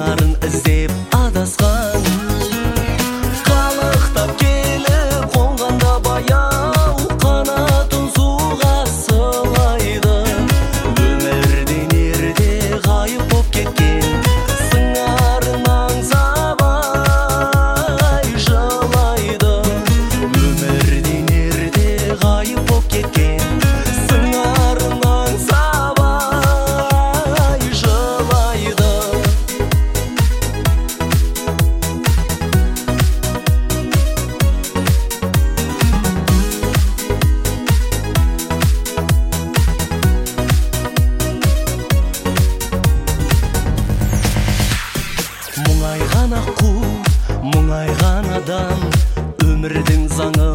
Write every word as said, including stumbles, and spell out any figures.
сыңарын іздеп адасқан. Қалықтап келіп қонғанда баяу, қанатын суға сылайды. Өмірден ерде ғайып боп кеткен, сыңарын аңсап ай жылайды. Өмірден ерде ғайып боп кеткен, сыңарын аңсап ай жылайды. Мұңайған аққу, мұңайған адам, өмірдің заңы